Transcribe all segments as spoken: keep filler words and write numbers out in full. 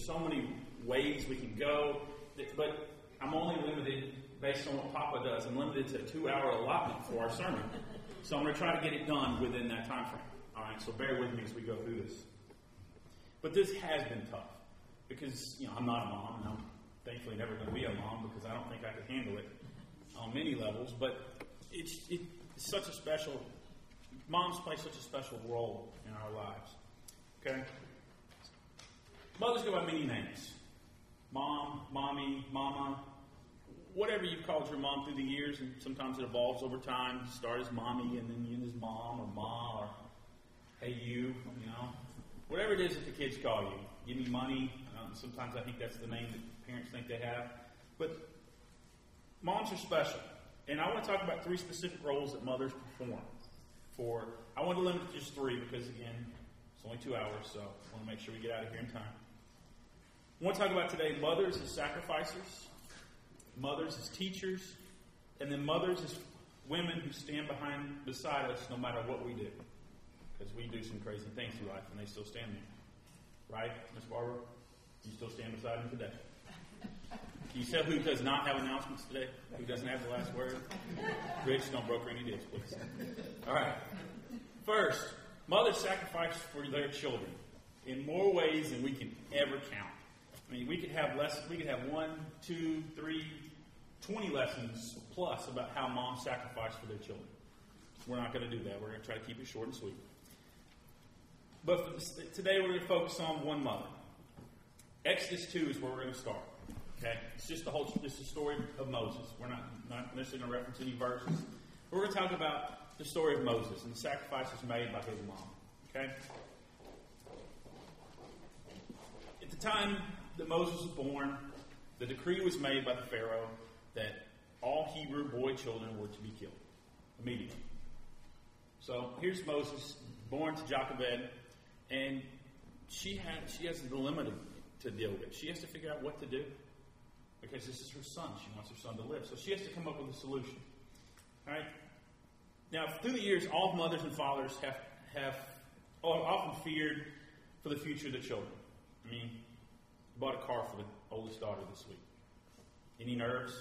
there's so many ways we can go, that, but I'm only limited based on what Papa does. I'm limited to a two-hour allotment for our sermon. So I'm going to try to get it done within that time frame. All right, so bear with me as we go through this. But this has been tough because, you know, I'm not a mom, and I'm thankfully never going to be a mom because I don't think I could handle it on many levels. But it's, it's such a special, moms play such a special role in our lives. Okay? Mothers go by many names. Mom, mommy, mama, whatever you've called your mom through the years, and sometimes it evolves over time. You start as mommy, and then you end as mom or ma or hey you, you know. Whatever it is that the kids call you. Give me money. Um, sometimes I think that's the name that parents think they have. But moms are special. And I want to talk about three specific roles that mothers perform. For I want to limit it to just three because, again, it's only two hours, so I want to make sure we get out of here in time. I want to talk about today mothers as sacrificers, mothers as teachers, and then mothers as women who stand behind beside us no matter what we do. Because we do some crazy things in life, and they still stand there. Right, Miss Barbara? You still stand beside them today. Can you tell who does not have announcements today? Who doesn't have the last word? Rich, don't broker any deals, please. All right. First, mothers sacrifice for their children in more ways than we can ever count. I mean, we could have less. We could have one, two, three, twenty lessons plus about how moms sacrifice for their children. We're not going to do that. We're going to try to keep it short and sweet. But for this, today we're going to focus on one mother. Exodus two is where we're going to start. Okay, it's just the whole. It's the story of Moses. We're not not necessarily going to reference any verses. We're going to talk about the story of Moses and the sacrifices made by his mom. Okay. At the time that Moses was born, the decree was made by the Pharaoh that all Hebrew boy children were to be killed immediately. So here's Moses, born to Jochebed, and she had she has a dilemma to, to deal with. She has to figure out what to do because this is her son. She wants her son to live, so she has to come up with a solution. All right. Now, through the years, all mothers and fathers have have often feared for the future of their children. I mean, bought a car for the oldest daughter this week. Any nerves?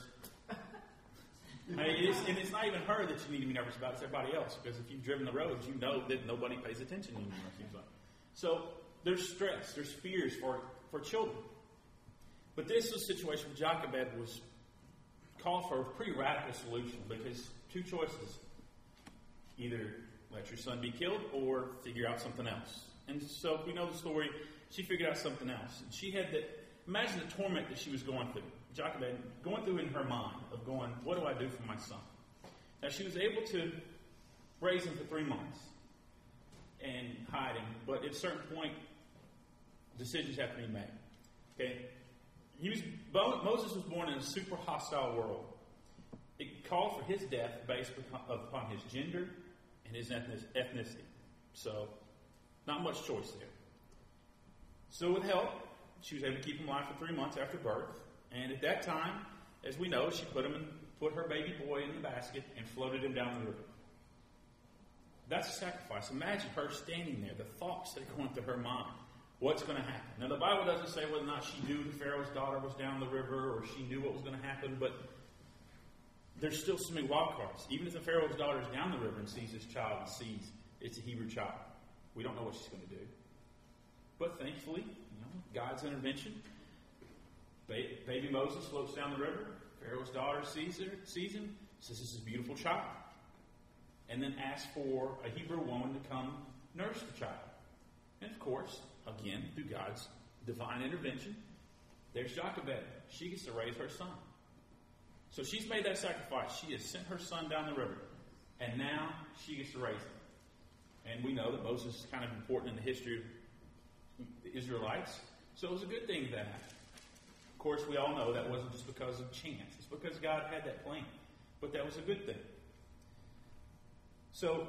I mean, it is, and it's not even her that you need to be nervous about, it's everybody else. Because if you've driven the roads, you know that nobody pays attention anymore, it seems like. So there's stress, there's fears for, for children. But this was a situation where Jochebed was called for a pretty radical solution because two choices. Either let your son be killed or figure out something else. And so if we know the story, she figured out something else. And she had that, imagine the torment that she was going through. Jochebed going through in her mind of going, what do I do for my son? Now she was able to raise him for three months and hide him, but at a certain point, decisions have to be made. Okay, he was Moses was born in a super hostile world. It called for his death based upon his gender and his ethnicity. So, not much choice there. So, with help, she was able to keep him alive for three months after birth. And at that time, as we know, she put him in, put her baby boy in the basket and floated him down the river. That's a sacrifice. Imagine her standing there, the thoughts that are going through her mind. What's going to happen? Now, the Bible doesn't say whether or not she knew the Pharaoh's daughter was down the river or she knew what was going to happen, but there's still so many wild cards. Even if the Pharaoh's daughter is down the river and sees this child and sees it's a Hebrew child, we don't know what she's going to do. But thankfully, you know, God's intervention. Baby Moses floats down the river. Pharaoh's daughter sees her, sees him, says this is a beautiful child, and then asks for a Hebrew woman to come nurse the child. And of course, again, through God's divine intervention, there's Jochebed. She gets to raise her son. So she's made that sacrifice. She has sent her son down the river. And now she gets to raise him. And we know that Moses is kind of important in the history of the Israelites. So it was a good thing that happened. Of course, we all know that wasn't just because of chance. It's because God had that plan. But that was a good thing. So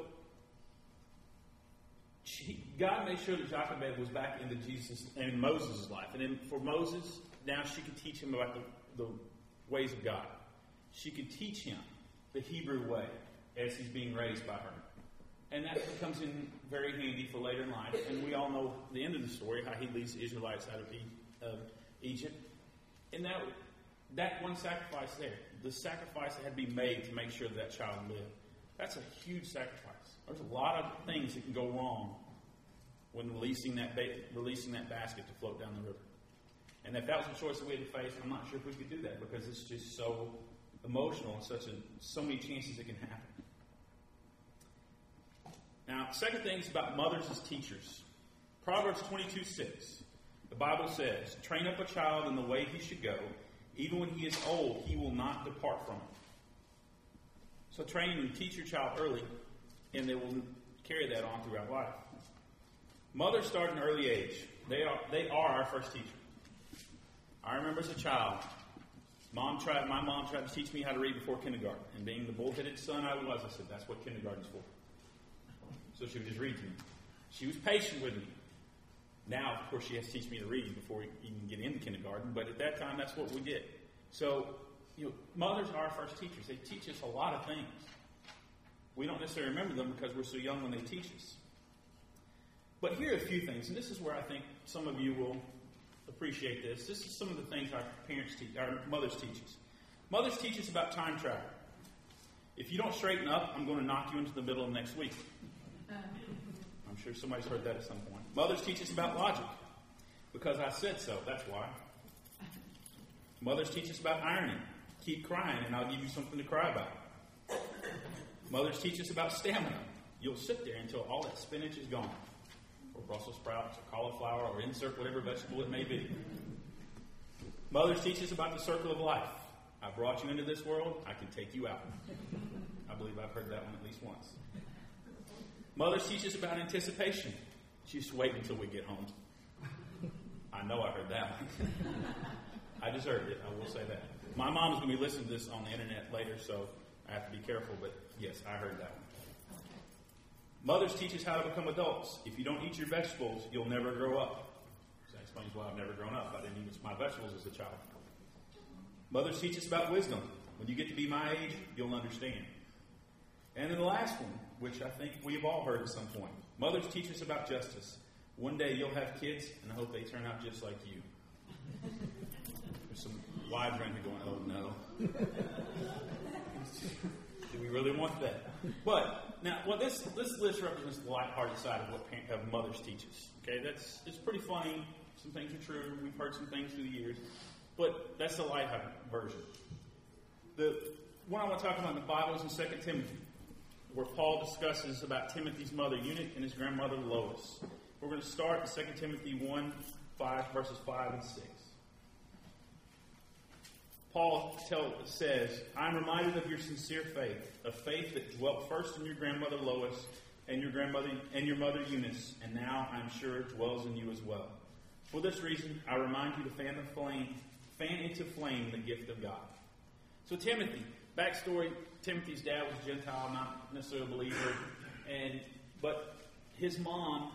she, God made sure that Jochebed was back into Jesus and Moses' life. And then for Moses, now she could teach him about the, the ways of God. She could teach him the Hebrew way as he's being raised by her. And that comes in very handy for later in life. And we all know the end of the story, how he leads the Israelites out of of Egypt. And that, that one sacrifice there, the sacrifice that had to be made to make sure that, that child lived, that's a huge sacrifice. There's a lot of things that can go wrong when releasing that ba- releasing that basket to float down the river. And if that was a choice that we had to face, I'm not sure if we could do that because it's just so emotional and such a, so many chances it can happen. Now, second thing is about mothers as teachers. Proverbs twenty-two six. The Bible says, train up a child in the way he should go. Even when he is old, he will not depart from it. So train and teach your child early, and they will carry that on throughout life. Mothers start at an early age. They are they are our first teacher. I remember as a child, mom tried. my mom tried to teach me how to read before kindergarten. And being the bullheaded son I was, I said, that's what kindergarten's for. So she would just read to me. She was patient with me. Now, of course, she has to teach me to read before we even get into kindergarten. But at that time, that's what we did. So, you know, mothers are our first teachers. They teach us a lot of things. We don't necessarily remember them because we're so young when they teach us. But here are a few things, and this is where I think some of you will appreciate this. This is some of the things our parents teach, our mothers teach us. Mothers teach us about time travel. If you don't straighten up, I'm going to knock you into the middle of next week. I'm sure somebody's heard that at some point. Mothers teach us about logic. Because I said so, that's why. Mothers teach us about irony. Keep crying and I'll give you something to cry about. Mothers teach us about stamina. You'll sit there until all that spinach is gone. Or Brussels sprouts, or cauliflower, or insert whatever vegetable it may be. Mothers teach us about the circle of life. I brought you into this world, I can take you out. I believe I've heard that one at least once. Mothers teach us about anticipation. Just wait until we get home. I know I heard that one. I deserved it, I will say that. My mom's going to be listening to this on the internet later, so I have to be careful, but yes, I heard that one. Mothers teach us how to become adults. If you don't eat your vegetables, you'll never grow up. So that explains why I've never grown up. I didn't eat my vegetables as a child. Mothers teach us about wisdom. When you get to be my age, you'll understand. And then the last one, which I think we've all heard at some point. Mothers teach us about justice. One day you'll have kids, and I hope they turn out just like you. There's some wives around here going, oh no. Do we really want that? But now, well, this this list represents the lighthearted side of what parent, of mothers teach us. Okay, that's it's pretty funny. Some things are true. We've heard some things through the years, but that's the lighthearted version. The one I want to talk about in the Bible is in Second Timothy, where Paul discusses about Timothy's mother Eunice and his grandmother Lois. We're going to start in Second Timothy one, five, verses five and six. Paul tell, says, I'm reminded of your sincere faith, a faith that dwelt first in your grandmother Lois and your grandmother and your mother Eunice, and now I'm sure dwells in you as well. For this reason, I remind you to fan the flame, fan into flame the gift of God. So Timothy, backstory, Timothy's dad was a Gentile, not necessarily a believer, and but his mom,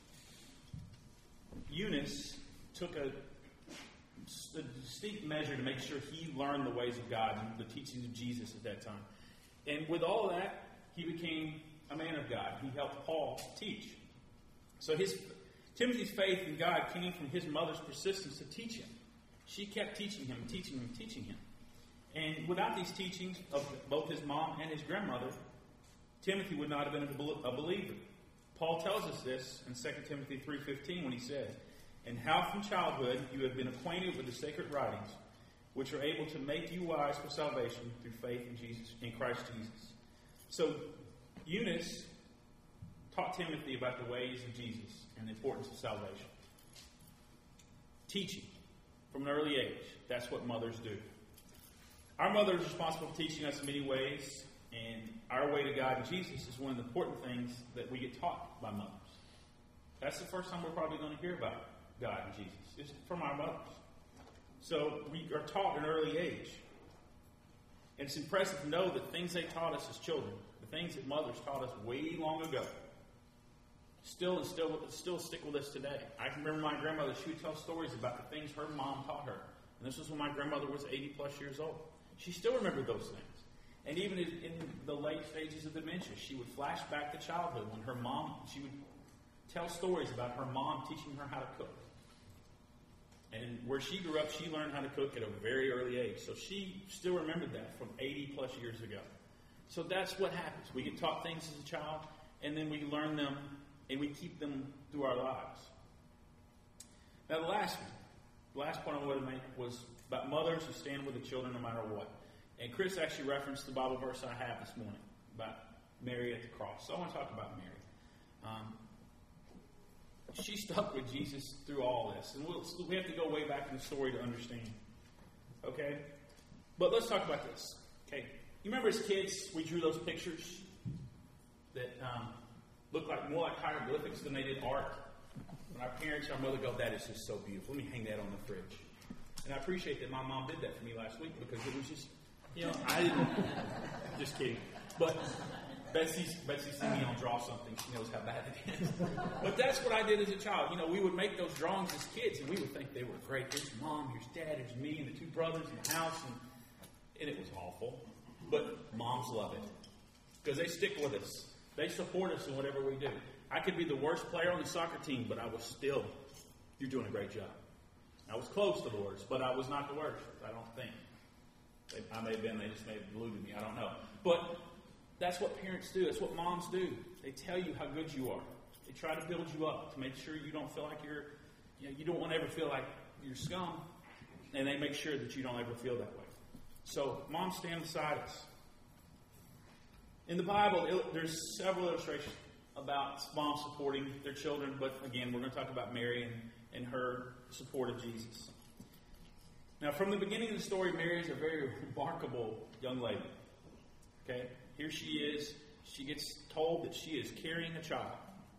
Eunice, took a a distinct measure to make sure he learned the ways of God and the teachings of Jesus at that time. And with all of that, he became a man of God. He helped Paul teach. So his Timothy's faith in God came from his mother's persistence to teach him. She kept teaching him, teaching him, teaching him. And without these teachings of both his mom and his grandmother, Timothy would not have been a believer. Paul tells us this in Second Timothy three fifteen when he says, and how from childhood you have been acquainted with the sacred writings, which are able to make you wise for salvation through faith in Jesus, in Christ Jesus. So Eunice taught Timothy about the ways of Jesus and the importance of salvation. Teaching from an early age. That's what mothers do. Our mother is responsible for teaching us in many ways, and our way to God and Jesus is one of the important things that we get taught by mothers. That's the first time we're probably going to hear about God and Jesus. It's from our mothers. So we are taught at an early age. And it's impressive to know that things they taught us as children, the things that mothers taught us way long ago, still and still still stick with us today. I can remember my grandmother, she would tell stories about the things her mom taught her. And this was when my grandmother was eighty plus years old. She still remembered those things. And even in, in the late stages of dementia, she would flash back to childhood when her mom, she would tell stories about her mom teaching her how to cook. And where she grew up, she learned how to cook at a very early age. So she still remembered that from eighty plus years ago. So that's what happens. We get taught things as a child, and then we learn them, and we keep them through our lives. Now the last one, the last point I wanted to make was about mothers who stand with the children no matter what. And Chris actually referenced the Bible verse I have this morning about Mary at the cross. So I want to talk about Mary. Um, she stuck with Jesus through all this. And we'll, we have to go way back in the story to understand. Okay? But let's talk about this. Okay? You remember as kids, we drew those pictures that um, looked like more like hieroglyphics than they did art. When our parents, our mother go, that is just so beautiful. Let me hang that on the fridge. And I appreciate that my mom did that for me last week because it was just, you know, I didn't, just kidding. But Betsy, Betsy seen me on draw something. She knows how bad it is. But that's what I did as a child. You know, we would make those drawings as kids, and we would think they were great. Here's mom, here's dad, here's me, and the two brothers in the house. And, and it was awful. But moms love it because they stick with us. They support us in whatever we do. I could be the worst player on the soccer team, but I was still, you're doing a great job. I was close to the worst, but I was not the worst, I don't think. They, I may have been, they just may have deluded me, I don't know. But that's what parents do. That's what moms do. They tell you how good you are. They try to build you up to make sure you don't feel like you're, you know, you don't want to ever feel like you're scum. And they make sure that you don't ever feel that way. So moms stand beside us. In the Bible, there's several illustrations about moms supporting their children. But again, we're going to talk about Mary and, and her support of Jesus. Now, from the beginning of the story, Mary is a very remarkable young lady. Okay? Here she is. She gets told that she is carrying a child.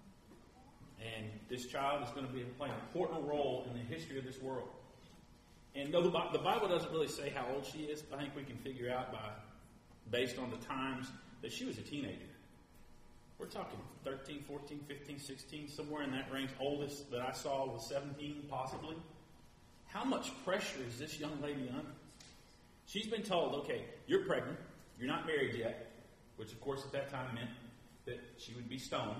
And this child is going to be play an important role in the history of this world. And though the Bible doesn't really say how old she is, I think we can figure out by, based on the times, that she was a teenager. We're talking thirteen, fourteen, fifteen, sixteen, somewhere in that range. Oldest that I saw was seventeen, possibly. How much pressure is this young lady under? She's been told, okay, you're pregnant, you're not married yet, which of course at that time meant that she would be stoned.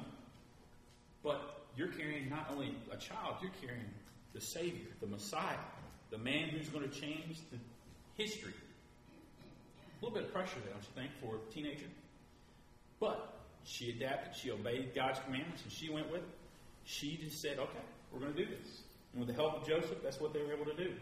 But you're carrying not only a child, you're carrying the Savior, the Messiah, the man who's going to change the history. A little bit of pressure there, don't you think, for a teenager? But she adapted. She obeyed God's commandments, and she went with it. She just said, okay, we're going to do this. And with the help of Joseph, that's what they were able to do.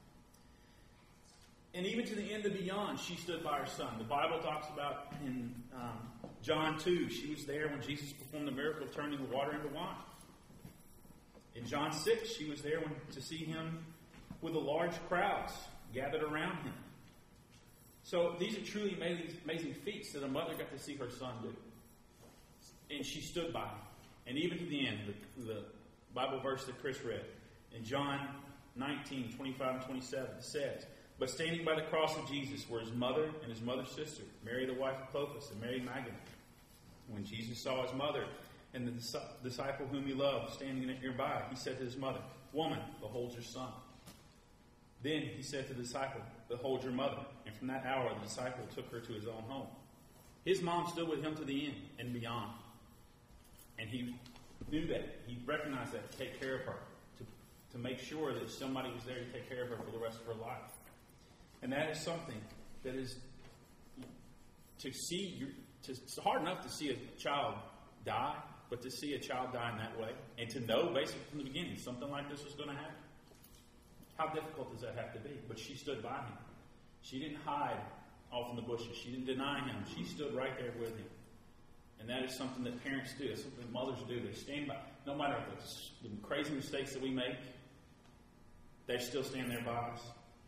And even to the end of beyond, she stood by her son. The Bible talks about in um, John two, she was there when Jesus performed the miracle of turning the water into wine. In John six, she was there when, to see him with the large crowds gathered around him. So these are truly amazing, amazing feats that a mother got to see her son do. And she stood by him. And even to the end, the, the Bible verse that Chris read, in John nineteen, twenty-five and twenty-seven, it says, but standing by the cross of Jesus were his mother and his mother's sister, Mary the wife of Clopas and Mary Magdalene. When Jesus saw his mother and the disciple whom he loved standing nearby, he said to his mother, woman, behold your son. Then he said to the disciple, behold your mother. And from that hour the disciple took her to his own home. His mom stood with him to the end and beyond. And he knew that. He recognized that to take care of her. To, to make sure that somebody was there to take care of her for the rest of her life. And that is something that is to see, your, to, it's hard enough to see a child die, but to see a child die in that way, and to know basically from the beginning something like this was going to happen. How difficult does that have to be? But she stood by him. She didn't hide off in the bushes. She didn't deny him. She stood right there with him. And that is something that parents do. It's something that mothers do. They stand by. No matter the, the crazy mistakes that we make, they still stand there by us.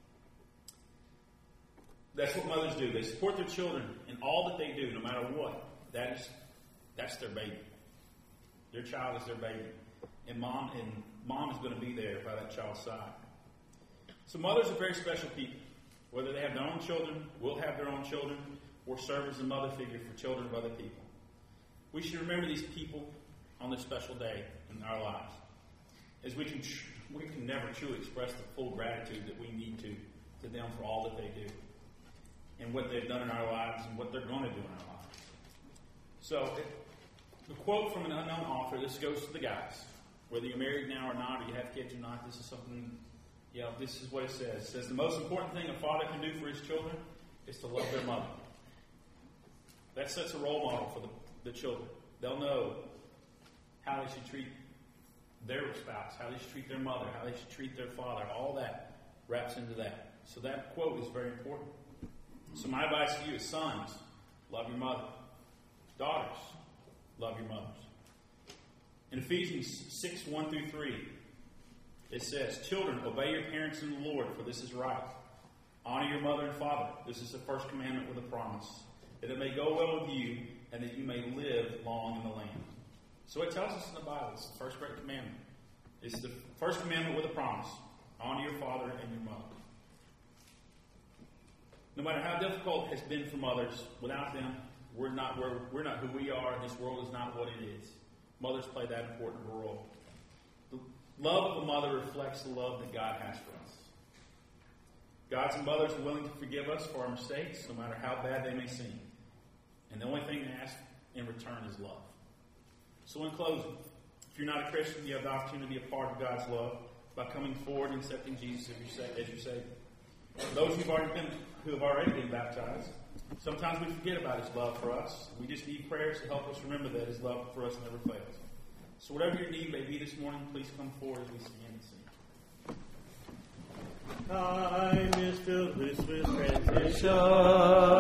That's what mothers do. They support their children in all that they do, no matter what. That is, that's their baby. Their child is their baby. And mom and mom is going to be there by that child's side. So mothers are very special people. Whether they have their own children, will have their own children, or serve as a mother figure for children of other people. We should remember these people on this special day in our lives. As we can, tr- we can never truly express the full gratitude that we need to to them for all that they do. And what they've done in our lives and what they're going to do in our lives. So, it, the quote from an unknown author, this goes to the guys. Whether you're married now or not, or you have kids or not, this is something You know, this is what it says. It says the most important thing a father can do for his children is to love their mother. That sets a role model for the, the children. They'll know how they should treat their spouse, how they should treat their mother, how they should treat their father. All that wraps into that. So that quote is very important. So my advice to you is, sons, love your mother. Daughters, love your mothers. In Ephesians six, one through three, it says, children, obey your parents in the Lord, for this is right. Honor your mother and father. This is the first commandment with a promise, that it may go well with you, and that you may live long in the land. So it tells us in the Bible, it's the first great commandment. It's the first commandment with a promise. Honor your father and your mother. No matter how difficult it has been for mothers, without them, we're not where we're not who we are, and this world is not what it is. Mothers play that important role. The love of a mother reflects the love that God has for us. God's mothers are willing to forgive us for our mistakes, no matter how bad they may seem. And the only thing they ask in return is love. So in closing, if you're not a Christian, you have the opportunity to be a part of God's love by coming forward and accepting Jesus as your Savior. For those who've already been, who have already been baptized, sometimes we forget about His love for us. We just need prayers to help us remember that His love for us never fails. So whatever your need may be this morning, please come forward as we stand and sing. Time is filled with swift transition.